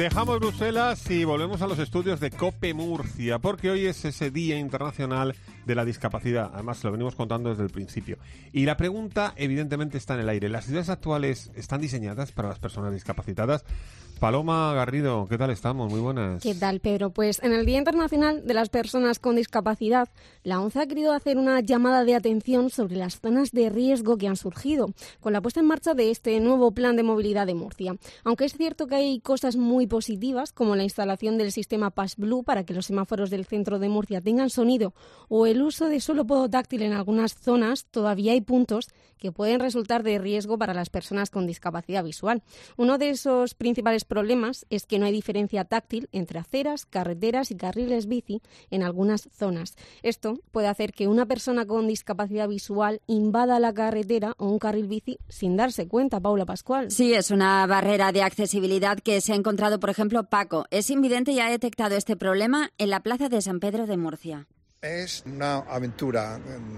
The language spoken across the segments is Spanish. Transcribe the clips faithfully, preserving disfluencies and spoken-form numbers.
Dejamos Bruselas y volvemos a los estudios de COPE Murcia, porque hoy es ese Día Internacional de la Discapacidad. Además, lo venimos contando desde el principio. Y la pregunta, evidentemente, está en el aire. ¿Las ciudades actuales están diseñadas para las personas discapacitadas? Paloma Garrido, ¿qué tal estamos? Muy buenas. ¿Qué tal, Pedro? Pues en el Día Internacional de las Personas con Discapacidad, la ONCE ha querido hacer una llamada de atención sobre las zonas de riesgo que han surgido con la puesta en marcha de este nuevo plan de movilidad de Murcia. Aunque es cierto que hay cosas muy positivas, como la instalación del sistema PassBlue para que los semáforos del centro de Murcia tengan sonido o el uso de suelo podotáctil en algunas zonas, todavía hay puntos que pueden resultar de riesgo para las personas con discapacidad visual. Uno de esos principales problemas es que no hay diferencia táctil entre aceras, carreteras y carriles bici en algunas zonas. Esto puede hacer que una persona con discapacidad visual invada la carretera o un carril bici sin darse cuenta, Paula Pascual. Sí, es una barrera de accesibilidad que se ha encontrado, por ejemplo, Paco. Es invidente y ha detectado este problema en la plaza de San Pedro de Murcia. Es una aventura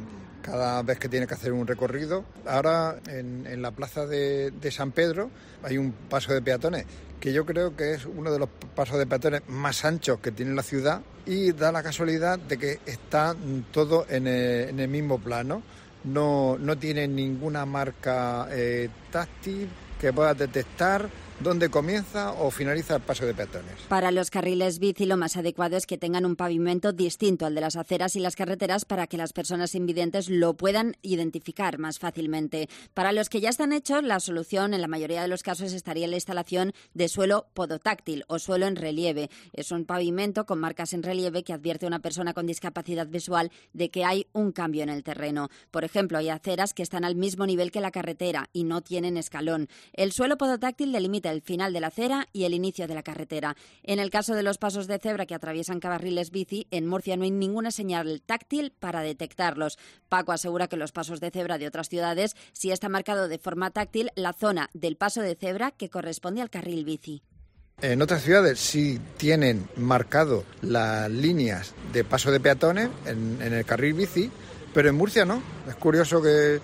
cada vez que tiene que hacer un recorrido. Ahora en, en la plaza de, de San Pedro hay un paso de peatones que yo creo que es uno de los pasos de peatones más anchos que tiene la ciudad y da la casualidad de que está todo en el, en el mismo plano. No, no tiene ninguna marca eh, táctil que pueda detectar dónde comienza o finaliza el paso de peatones. Para los carriles bici lo más adecuado es que tengan un pavimento distinto al de las aceras y las carreteras para que las personas invidentes lo puedan identificar más fácilmente. Para los que ya están hechos, la solución en la mayoría de los casos estaría en la instalación de suelo podotáctil o suelo en relieve. Es un pavimento con marcas en relieve que advierte a una persona con discapacidad visual de que hay un cambio en el terreno. Por ejemplo, hay aceras que están al mismo nivel que la carretera y no tienen escalón. El suelo podotáctil delimita el final de la acera y el inicio de la carretera. En el caso de los pasos de cebra que atraviesan carriles bici, en Murcia no hay ninguna señal táctil para detectarlos. Paco asegura que los pasos de cebra de otras ciudades sí está marcado de forma táctil la zona del paso de cebra que corresponde al carril bici. En otras ciudades sí tienen marcado las líneas de paso de peatones en, en el carril bici, pero en Murcia no. Es curioso que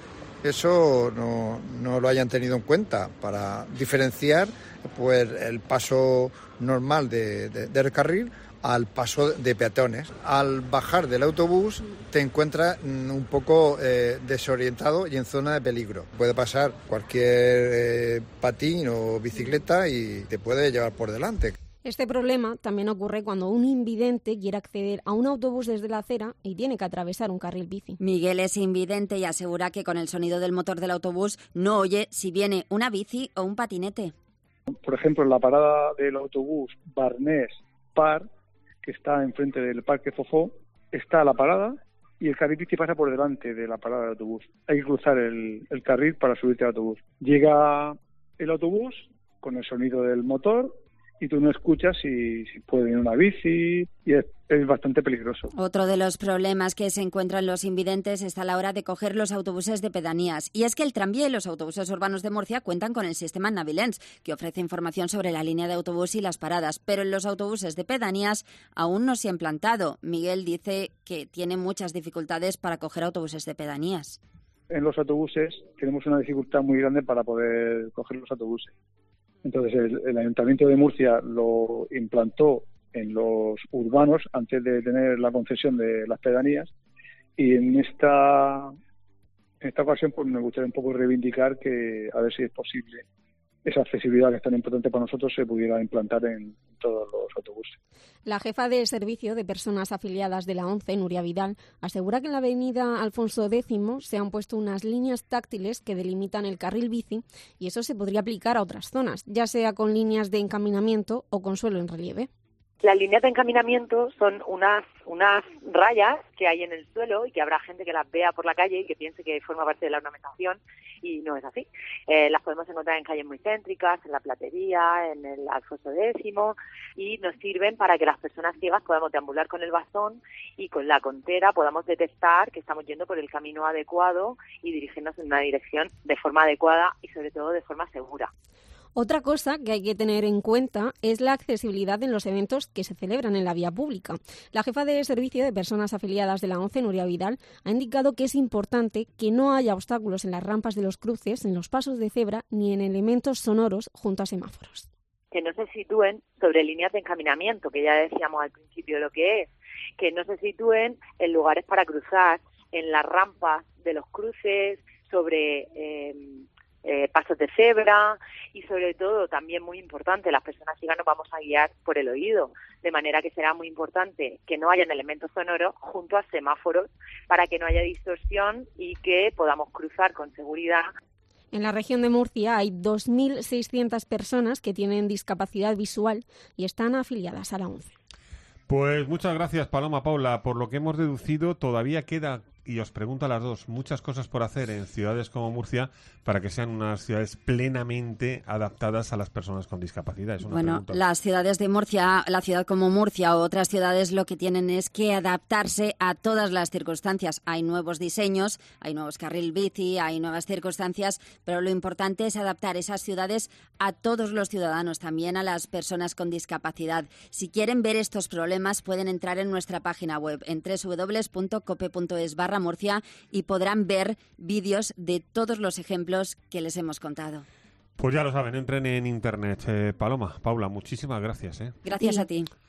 eso no, no lo hayan tenido en cuenta para diferenciar pues el paso normal de, de, del carril al paso de peatones. Al bajar del autobús te encuentras un poco eh, desorientado y en zona de peligro. Puede pasar cualquier eh, patín o bicicleta y te puede llevar por delante. Este problema también ocurre cuando un invidente quiere acceder a un autobús desde la acera y tiene que atravesar un carril bici. Miguel es invidente y asegura que con el sonido del motor del autobús no oye si viene una bici o un patinete. Por ejemplo, en la parada del autobús Barnés-Par, que está enfrente del Parque Fofó, está la parada y el carril bici pasa por delante de la parada del autobús. Hay que cruzar el, el carril para subirte al autobús. Llega el autobús con el sonido del motor y tú no escuchas si, si puede venir una bici y es, es bastante peligroso. Otro de los problemas que se encuentran los invidentes está a la hora de coger los autobuses de pedanías. Y es que el tranvía y los autobuses urbanos de Murcia cuentan con el sistema Navilens, que ofrece información sobre la línea de autobús y las paradas, pero en los autobuses de pedanías aún no se ha implantado. Miguel dice que tiene muchas dificultades para coger autobuses de pedanías. En los autobuses tenemos una dificultad muy grande para poder coger los autobuses. Entonces el, el Ayuntamiento de Murcia lo implantó en los urbanos antes de tener la concesión de las pedanías y en esta en esta ocasión pues me gustaría un poco reivindicar que a ver si es posible esa accesibilidad que es tan importante para nosotros se pudiera implantar en todos los autobuses. La jefa de servicio de personas afiliadas de la ONCE, Nuria Vidal, asegura que en la avenida Alfonso X se han puesto unas líneas táctiles que delimitan el carril bici y eso se podría aplicar a otras zonas, ya sea con líneas de encaminamiento o con suelo en relieve. Las líneas de encaminamiento son unas unas rayas que hay en el suelo y que habrá gente que las vea por la calle y que piense que forma parte de la ornamentación y no es así. Eh, las podemos encontrar en calles muy céntricas, en la Platería, en el Alfonso X y nos sirven para que las personas ciegas podamos deambular con el bastón y con la contera podamos detectar que estamos yendo por el camino adecuado y dirigirnos en una dirección de forma adecuada y sobre todo de forma segura. Otra cosa que hay que tener en cuenta es la accesibilidad en los eventos que se celebran en la vía pública. La jefa de servicio de personas afiliadas de la ONCE, Nuria Vidal, ha indicado que es importante que no haya obstáculos en las rampas de los cruces, en los pasos de cebra, ni en elementos sonoros junto a semáforos. que no se sitúen sobre líneas de encaminamiento, que ya decíamos al principio lo que es, que no se sitúen en lugares para cruzar, en las rampas de los cruces, sobre eh, eh, pasos de cebra y sobre todo, también muy importante, las personas ciegas nos vamos a guiar por el oído, de manera que será muy importante que no hayan elementos sonoros junto a semáforos para que no haya distorsión y que podamos cruzar con seguridad. En la región de Murcia hay dos mil seiscientas personas que tienen discapacidad visual y están afiliadas a la ONCE. Pues muchas gracias, Paloma Paula. Por lo que hemos deducido, todavía queda, y os pregunto a las dos, muchas cosas por hacer en ciudades como Murcia para que sean unas ciudades plenamente adaptadas a las personas con discapacidad. Es una bueno, pregunta. Las ciudades de Murcia, la ciudad como Murcia o otras ciudades, lo que tienen es que adaptarse a todas las circunstancias. Hay nuevos diseños, hay nuevos carril bici, hay nuevas circunstancias, pero lo importante es adaptar esas ciudades a todos los ciudadanos, también a las personas con discapacidad. Si quieren ver estos problemas, pueden entrar en nuestra página web en doble u doble u doble u punto cope punto es barra Murcia y podrán ver vídeos de todos los ejemplos que les hemos contado. Pues ya lo saben, entren en internet. Eh, Paloma, Paula, muchísimas gracias. ¿eh? Gracias Sí. a ti.